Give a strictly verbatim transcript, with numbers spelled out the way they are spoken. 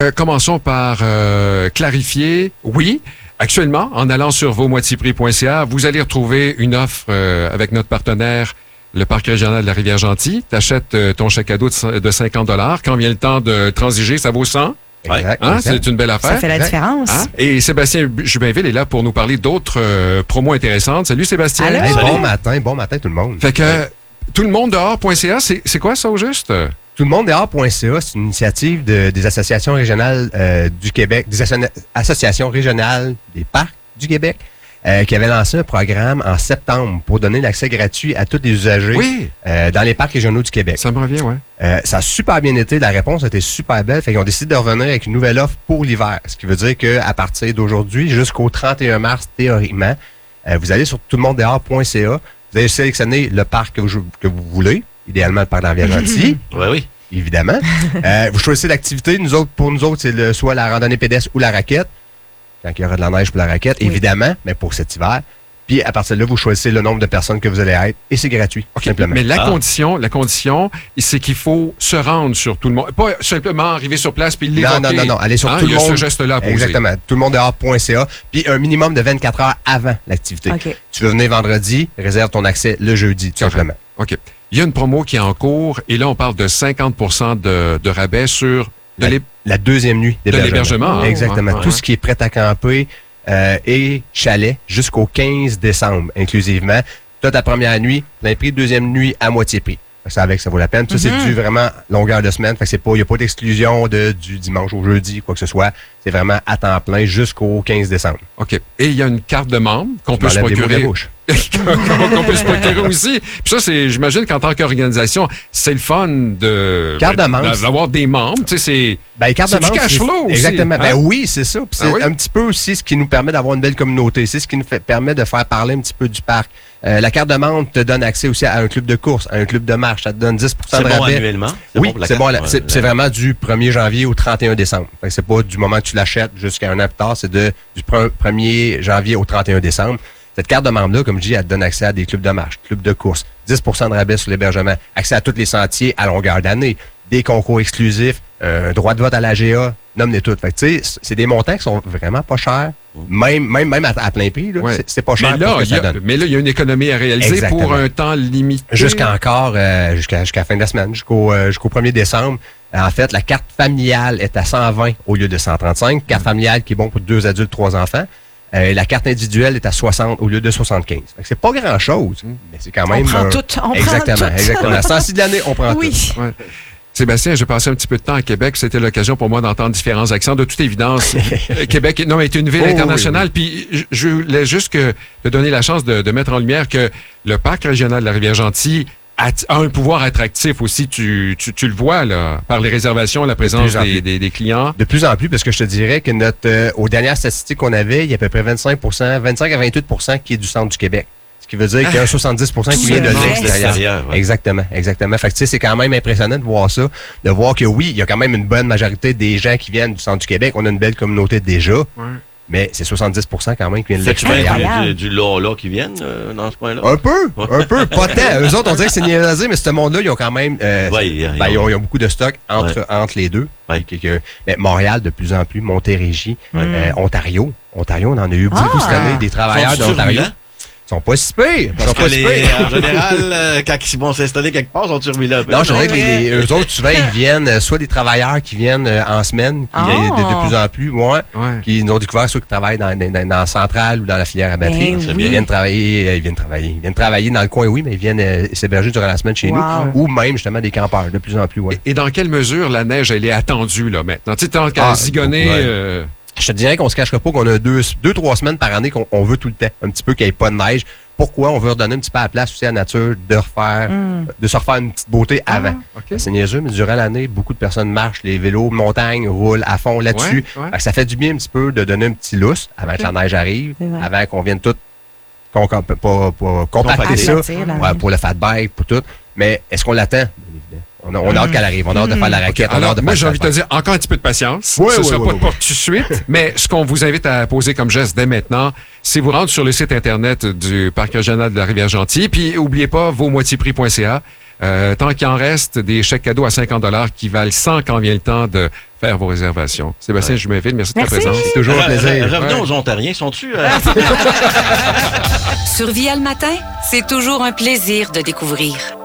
Euh, commençons par euh, clarifier. Oui, actuellement, en allant sur vos moitiés prix point c a, vous allez retrouver une offre euh, avec notre partenaire, le Parc régional de la Rivière-Gentille. Tu achètes euh, ton chèque cadeau de, de cinquante dollars. Quand vient le temps de transiger, ça vaut cent. Exact, Hein? exact. C'est une belle affaire. Ça fait la différence. Hein? Et Sébastien Jubinville est là pour nous parler d'autres euh, promos intéressantes. Salut Sébastien. Allô? Hey, Salut. bon matin, bon matin tout le monde. Fait que euh, tout le monde dehors point c a, c'est, c'est quoi ça au juste? Tout le monde dehors point c a, c'est une initiative de, des associations régionales euh, du Québec, des asso- associations régionales des parcs du Québec, euh, qui avait lancé un programme en septembre pour donner l'accès gratuit à tous les usagers Oui, euh, dans les parcs régionaux du Québec. ça me revient, ouais. Euh, ça a super bien été, la réponse a été super belle. Fait qu'ils ont décidé de revenir avec une nouvelle offre pour l'hiver. Ce qui veut dire qu'à partir d'aujourd'hui jusqu'au trente et un mars, théoriquement, euh, vous allez sur tout le monde dehors point c a, vous allez sélectionner le parc que vous, que vous voulez, idéalement le parc de la Rivière-Gentille, Oui, oui. évidemment. Euh, vous choisissez l'activité. Nous autres, pour nous autres, c'est le, soit la randonnée pédestre ou la raquette. Quand il y aura de la neige pour la raquette, Oui. évidemment, mais pour cet hiver. Puis à partir de là, vous choisissez le nombre de personnes que vous allez être et c'est gratuit, OK, simplement. mais la Ah. condition, la condition, c'est qu'il faut se rendre sur tout le monde. Pas simplement arriver sur place puis l'évoquer. Non, non, non, non. Allez sur Hein, tout il le y a monde. ce geste-là à poser. Exactement. Tout le monde dehors point c a. Puis un minimum de vingt-quatre heures avant l'activité. OK. Tu veux venir vendredi, réserve ton accès le jeudi, tout Correct. simplement. OK. Il y a une promo qui est en cours et là, on parle de cinquante pour cent de, de rabais sur de La, l'hé- la deuxième nuit de l'hébergement. hein? Exactement. Ouais, ouais, Tout ouais. ce qui est prêt à camper euh, et chalet jusqu'au quinze décembre, inclusivement. Toi, ta première nuit, plein prix, deuxième nuit à moitié prix. Fait que ça avec, ça vaut la peine. Ça, c'est du vraiment longueur de semaine. Fait que c'est pas, il n'y a pas d'exclusion de, du dimanche au jeudi, quoi que ce soit. C'est vraiment à temps plein jusqu'au quinze décembre. OK. Et il y a une carte de membre qu'on peut se M'enlève des mots de la procurer. bouche. qu'on peut se procurer aussi. Puis ça, c'est, j'imagine qu'en tant qu'organisation, c'est le fun de Carte de membre. d'avoir des membres. Tu sais, c'est Ben, carte C'est de du membre, cash c'est- flow aussi, Exactement. hein? Ben oui, c'est ça. Puis c'est Ah oui? un petit peu aussi ce qui nous permet d'avoir une belle communauté. C'est ce qui nous fait, permet de faire parler un petit peu du parc. Euh, la carte de membre te donne accès aussi à un club de course, à un club de marche. Ça te donne dix pour cent C'est de bon rabais. annuellement? Oui, pour la c'est carte? bon. la- Ouais, C'est la- c'est vraiment du premier janvier au trente et un décembre. Fait que c'est pas du moment que tu l'achètes jusqu'à un an plus tard. C'est de, du pre- premier janvier au trente et un décembre. Cette carte de membre-là, comme je dis, elle te donne accès à des clubs de marche, clubs de course, dix pour cent de rabais sur l'hébergement, accès à tous les sentiers à longueur d'année, des concours exclusifs, un droit de vote à l'A G A, nomme-les toutes. Fait que, tu sais, c'est des montants qui sont vraiment pas chers, même, même, même à, à plein prix. là. Ouais. C'est- C'est pas cher Mais pour là, ce que il y ça a, donne. mais là, il y a une économie à réaliser Exactement. pour un temps limité. Jusqu'à encore, euh, jusqu'à jusqu'à la fin de la semaine, jusqu'au euh, jusqu'au premier décembre. Euh, En fait, la carte familiale est à cent vingt au lieu de cent trente-cinq. Carte familiale qui est bon pour deux adultes, trois enfants. Euh, la carte individuelle est à soixante au lieu de soixante-quinze. Fait que c'est pas grand-chose, mais c'est quand On même... prend un- tout. On exactement, prend tout. exactement. À cent six de l'année, on prend Oui. Ouais. Sébastien, j'ai passé un petit peu de temps à Québec. C'était l'occasion pour moi d'entendre différents accents. De toute évidence, euh, Québec non, est une ville Oh, internationale. Puis je- je voulais juste que, te donner la chance de, de mettre en lumière que le parc régional de la Rivière-Gentille a, a un pouvoir attractif aussi. Tu, tu, tu le vois là, par les réservations, la présence plus en des, plus. des, des clients. De plus en plus, parce que je te dirais que notre, euh, aux dernières statistiques qu'on avait, il y a à peu près vingt-cinq pour cent, vingt-cinq à vingt-huit pour cent qui est du centre du Québec. Ce qui veut dire qu'il y a un soixante-dix pour cent qui Tout vient de le monde. l'extérieur. L'extérieur, ouais. Exactement, exactement. Fait que tu sais, c'est quand même impressionnant de voir ça, de voir que oui, il y a quand même une bonne majorité des gens qui viennent du centre du Québec. On a une belle communauté déjà, mais c'est soixante-dix pour cent quand même qui viennent de C'est-tu bien l'extérieur. Incroyable. du, du là qui viennent euh, dans ce point-là? Un peu, un peu, pas tant. Eux autres, on dirait que c'est niaisé, mais ce monde-là, ils ont quand même, euh, Ouais, ils- ben, ils, ont, ils ont beaucoup de stock entre, Ouais. entre les deux. Ouais. Que- que- mais Montréal, de plus en plus, Montérégie, Mm. euh, Ontario. Ontario, on en a eu beaucoup Ah. cette année, des travailleurs Sont-ils d'Ontario. turbulents? Ils sont pas si pires. Ils Parce sont que pas si les, pires. en général, euh, quand ils vont s'installer quelque part, ils sont turbulents un peu. Non, je dirais que Ouais. les, les- eux autres, souvent, ils viennent, euh, soit des travailleurs qui viennent euh, en semaine, qui Ah. viennent de, de plus en plus, ouais, Ouais. qui nous ont découvert ceux qui travaillent dans, dans, dans la centrale ou dans la filière à batterie. Ben C'est oui. bien. Ils viennent travailler, euh, ils viennent travailler, ils viennent travailler dans le coin, oui, mais ils viennent euh, s'héberger durant la semaine chez Wow. nous, ou même justement des campeurs, de plus en plus, ouais. Et dans quelle mesure la neige, elle est attendue là maintenant? Tu sais, tant qu'à Ah, zigonner... ouais. euh, Je te dirais qu'on se cachera pas qu'on a deux, deux, trois semaines par année qu'on on veut tout le temps, un petit peu qu'il n'y ait pas de neige. Pourquoi? On veut redonner un petit peu la place aussi à la nature de refaire, Mm. de se refaire une petite beauté avant. OK. C'est niaiseux, mais durant l'année, beaucoup de personnes marchent, les vélos, montagne, roulent à fond là-dessus. Ouais, ouais. Fait que ça fait du bien un petit peu de donner un petit lousse avant que la neige arrive, C'est vrai. avant qu'on vienne tout con- com- pas- pas- compacter ça Aplatir, la ouais, neige. pour le fat bike, pour tout. Mais est-ce qu'on l'attend? Bien évidemment. On a, on a hâte qu'elle arrive. On a hâte de faire la raquette. on a Alors, hâte de moi, faire j'ai le envie de te fat bike. dire encore un petit peu de patience. Oui, Ce oui, sera oui, pas oui. pour tout de suite. Mais ce qu'on vous invite à poser comme geste dès maintenant, c'est vous rendre sur le site Internet du Parc régional de la Rivière-Gentille. Puis, oubliez pas, vos moitiés prix point c a. Euh, tant qu'il en reste, des chèques cadeaux à cinquante dollars qui valent cent quand vient le temps de faire vos réservations. Sébastien Jumainville, merci de ta Merci. présence. C'est toujours un Re- plaisir. re- Revenons Ouais. aux Ontariens. Sont-tu... euh, Sur Via le matin, c'est toujours un plaisir de découvrir.